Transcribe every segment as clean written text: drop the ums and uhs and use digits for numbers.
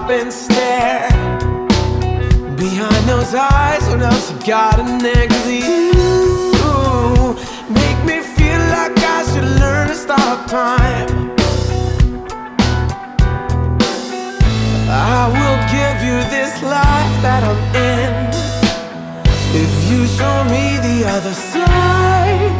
and stare. Behind those eyes, what else you got in there? 'Cause you make me feel like I should learn to stop time. I will give you this life that I'm in if you show me the other side.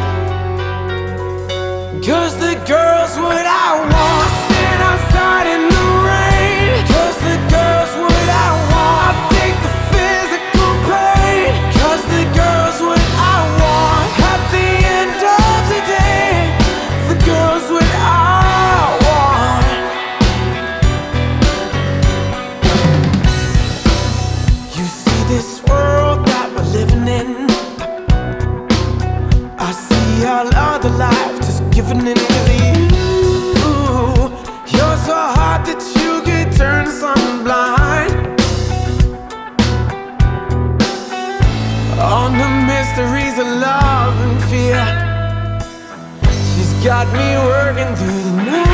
'Cause the girl's what I want, stand outside in the rain. 'Cause the girl's what I want, I take the physical pain. 'Cause the girl's what I want at the end of the day. The girl's what I want. You see this world that we're living in, I see all other life just giving in to you. You're so hot that you could turn someone blind. On the mysteries of love and fear, she's got me working through the night.